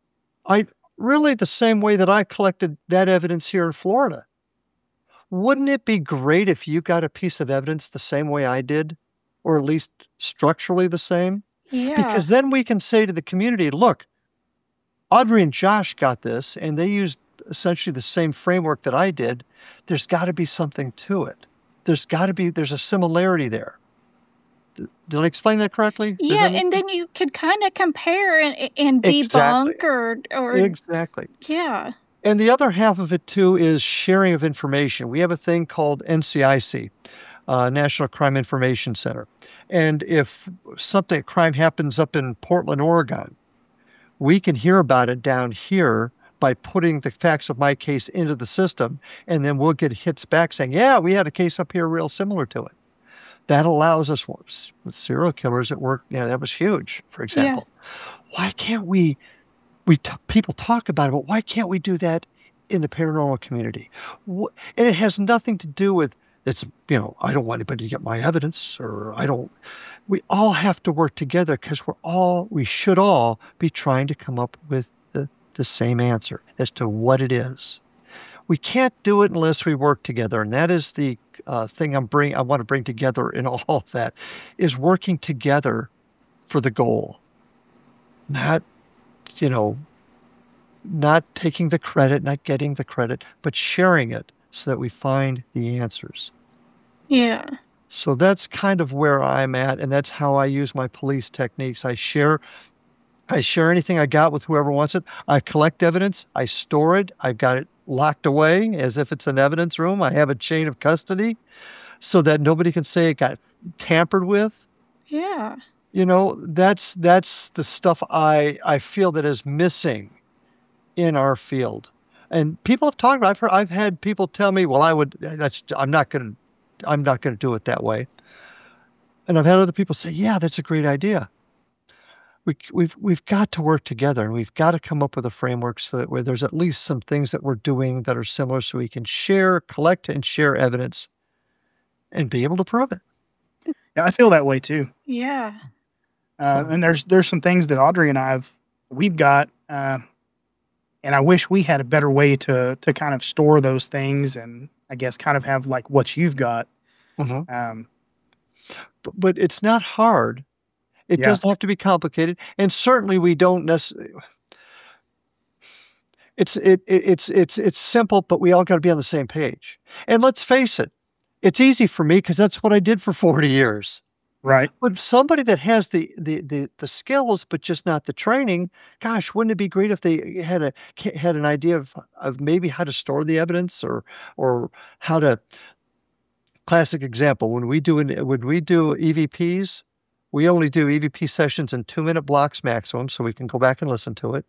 Really the same way that I collected that evidence here in Florida. Wouldn't it be great if you got a piece of evidence the same way I did, or at least structurally the same? Yeah. Because then we can say to the community, look, Audrey and Josh got this, and they used essentially the same framework that I did. There's got to be something to it. There's a similarity there. Did I explain that correctly? Yeah, and then you could kind of compare and debunk or Exactly. Yeah. And the other half of it, too, is sharing of information. We have a thing called NCIC, National Crime Information Center. And if a crime happens up in Portland, Oregon, we can hear about it down here by putting the facts of my case into the system, and then we'll get hits back saying, yeah, we had a case up here real similar to it. That allows us, with serial killers at work, that was huge, for example. Yeah. Why can't people talk about it, but why can't we do that in the paranormal community. And it has nothing to do with, I don't want anybody to get my evidence, or we all have to work together because we should all be trying to come up with the same answer as to what it is. We can't do it unless we work together. And that is the thing I want to bring together in all of that, is working together for the goal. Not taking the credit, not getting the credit, but sharing it so that we find the answers. Yeah. So that's kind of where I'm at, and that's how I use my police techniques. I share anything I got with whoever wants it. I collect evidence. I store it. I've got it locked away as if it's an evidence room. I have a chain of custody so that nobody can say it got tampered with. Yeah. That's the stuff I feel that is missing in our field. And people have talked about it. I've had people tell me, well, I'm not going to do it that way. And I've had other people say, yeah, that's a great idea. We've got to work together, and we've got to come up with a framework so that where there's at least some things that we're doing that are similar, so we can collect and share evidence and be able to prove it. Yeah, I feel that way too. Yeah. And there's some things that Audrey and we've got, and I wish we had a better way to kind of store those things, and I guess kind of have like what you've got. Mm-hmm. But it's not hard. It doesn't have to be complicated, and certainly we don't necessarily. It's simple, but we all got to be on the same page. And let's face it, it's easy for me because that's what I did for 40 years. Right. But somebody that has the skills but just not the training, gosh, wouldn't it be great if they had an idea of maybe how to store the evidence or how to. Classic example: when we do EVPs. We only do EVP sessions in 2-minute blocks maximum, so we can go back and listen to it.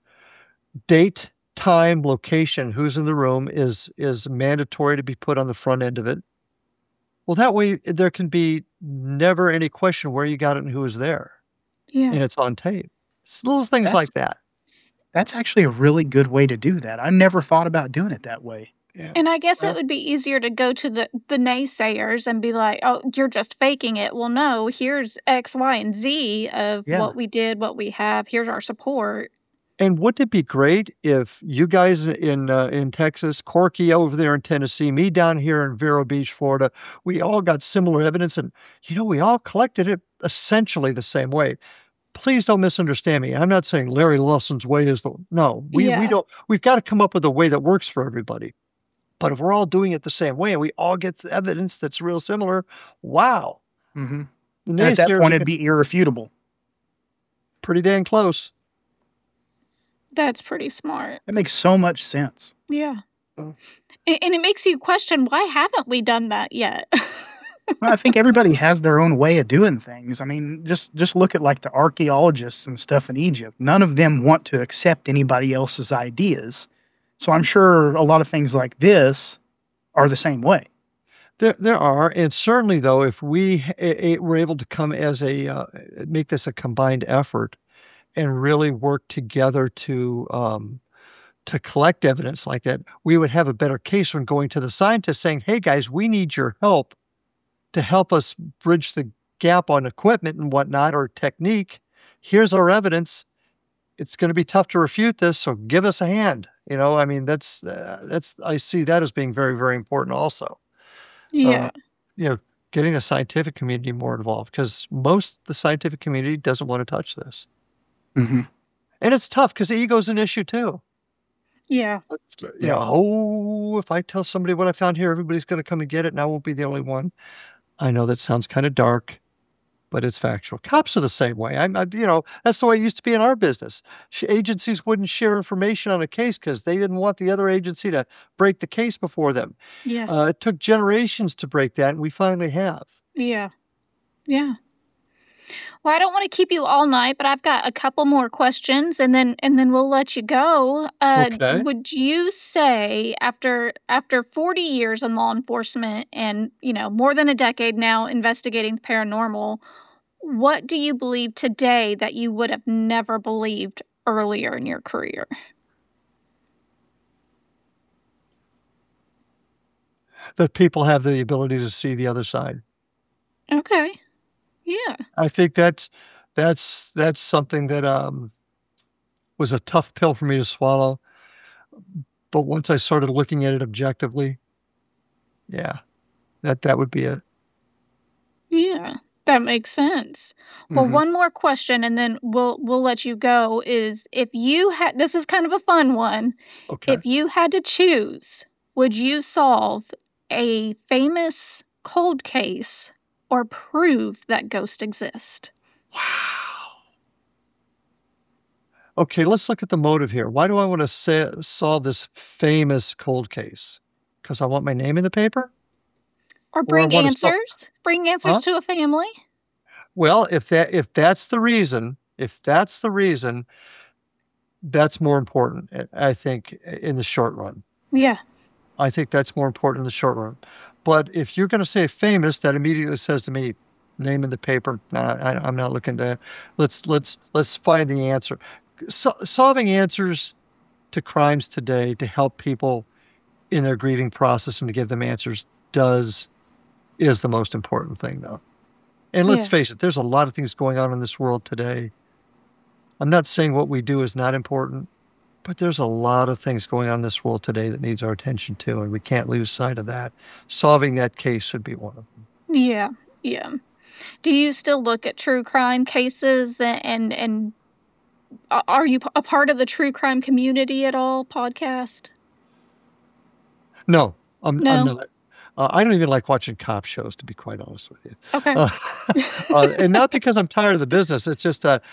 Date, time, location, who's in the room is mandatory to be put on the front end of it. Well, that way there can be never any question where you got it and who was there. Yeah. And it's on tape. It's little things like that. That's actually a really good way to do that. I never thought about doing it that way. Yeah. And I guess it would be easier to go to the naysayers and be like, oh, you're just faking it. Well, no, here's X, Y, and Z of what we did, what we have. Here's our support. And wouldn't it be great if you guys in Texas, Corky over there in Tennessee, me down here in Vero Beach, Florida, we all got similar evidence, and we all collected it essentially the same way. Please don't misunderstand me. I'm not saying Larry Lawson's way is we don't. We've got to come up with a way that works for everybody. But if we're all doing it the same way and we all get the evidence that's real similar, wow. Mm-hmm. And at that point, it'd be irrefutable. Pretty dang close. That's pretty smart. That makes so much sense. Yeah. And it makes you question, why haven't we done that yet? Well, I think everybody has their own way of doing things. I mean, just look at like the archaeologists and stuff in Egypt. None of them want to accept anybody else's ideas. So I'm sure a lot of things like this are the same way. There are, and certainly though, if we were able to come as make this a combined effort and really work together to collect evidence like that, we would have a better case when going to the scientists saying, hey guys, we need your help to help us bridge the gap on equipment and whatnot or technique. Here's our evidence. It's going to be tough to refute this, so give us a hand. I mean, that's I see that as being very, very important also. Yeah. Getting the scientific community more involved, because the scientific community doesn't want to touch this. Mm-hmm. And it's tough because ego is an issue too. Yeah. If I tell somebody what I found here, everybody's going to come and get it, and I won't be the only one. I know that sounds kind of dark, but it's factual. Cops are the same way. That's the way it used to be in our business. Agencies wouldn't share information on a case because they didn't want the other agency to break the case before them. Yeah. It took generations to break that, and we finally have. Yeah. Yeah. Well, I don't want to keep you all night, but I've got a couple more questions, and then we'll let you go. Okay. Would you say after 40 years in law enforcement and more than a decade now investigating the paranormal, what do you believe today that you would have never believed earlier in your career? that people have the ability to see the other side. Okay. Yeah. I think that's something that was a tough pill for me to swallow. But once I started looking at it objectively, yeah, that would be it. Yeah, that makes sense. Well, one more question, and then we'll let you go. Is if you had, this is kind of a fun one. Okay. If you had to choose, would you solve a famous cold case or prove that ghosts exist? Wow. Okay, let's look at the motive here. Why do I want to solve this famous cold case? Because I want my name in the paper? Or bring answers? Bring answers to a family? Well, if that's the reason, that's more important, I think, in the short run. Yeah. I think that's more important in the short run. But if you're going to say famous, that immediately says to me, name in the paper. I'm not looking to. Let's find the answer. Solving answers to crimes today to help people in their grieving process and to give them answers is the most important thing, though. And let's face it, there's a lot of things going on in this world today. I'm not saying what we do is not important, but there's a lot of things going on in this world today that needs our attention too, and we can't lose sight of that. Solving that case should be one of them. Yeah, yeah. Do you still look at true crime cases, and are you a part of the true crime community at all, podcast? No, I'm not. I don't even like watching cop shows, to be quite honest with you. Okay. And not because I'm tired of the business. It's just I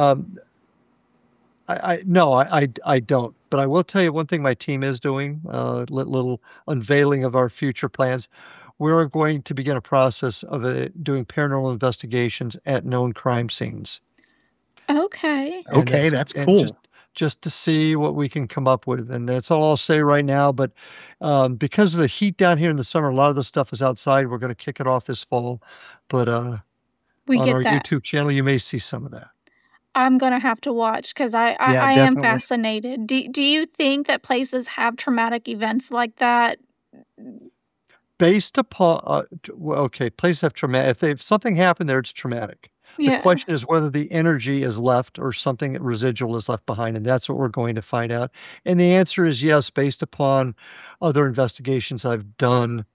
don't. But I will tell you one thing my team is doing, little unveiling of our future plans. We're going to begin a process of doing paranormal investigations at known crime scenes. Okay. Okay, that's cool. Just to see what we can come up with. And that's all I'll say right now. But because of the heat down here in the summer, a lot of the stuff is outside. We're going to kick it off this fall. But on our YouTube channel, you may see some of that. I'm going to have to watch because I am fascinated. Do you think that places have traumatic events like that? Based upon, places have traumatic. If something happened there, it's traumatic. The question is whether the energy is left or something residual is left behind, and that's what we're going to find out. And the answer is yes, based upon other investigations I've done.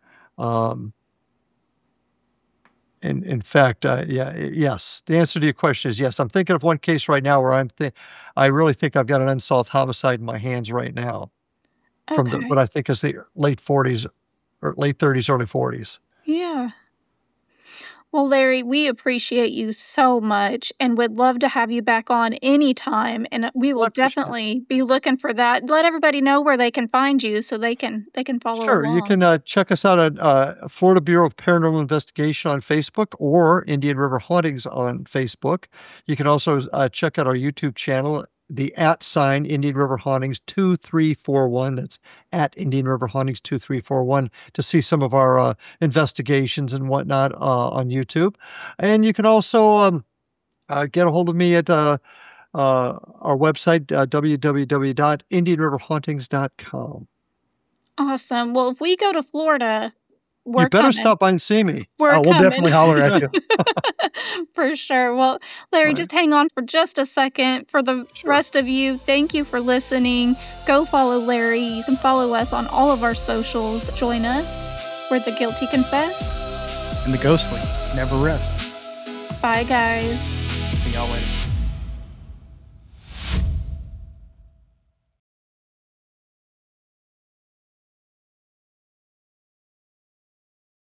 In fact, yes. The answer to your question is yes. I'm thinking of one case right now where I really think I've got an unsolved homicide in my hands right now, from what I think is the late 40s or late 30s, early 40s. Yeah. Well, Larry, we appreciate you so much and would love to have you back on anytime. And we will definitely be looking for that. Let everybody know where they can find you so they can follow along. Sure. You can check us out at Florida Bureau of Paranormal Investigation on Facebook or Indian River Hauntings on Facebook. You can also check out our YouTube channel, the @ Indian River Hauntings 2341. That's @ Indian River Hauntings 2341 to see some of our investigations and whatnot on YouTube. And you can also get a hold of me at our website, www.indianriverhauntings.com. Awesome. Well, if we go to Florida, you better stop by and see me. We'll definitely holler at you. For sure. Well, Larry, just hang on for just a second. For the rest of you, thank you for listening. Go follow Larry. You can follow us on all of our socials. Join us where the guilty confess and the ghostly never rest. Bye, guys. See y'all later.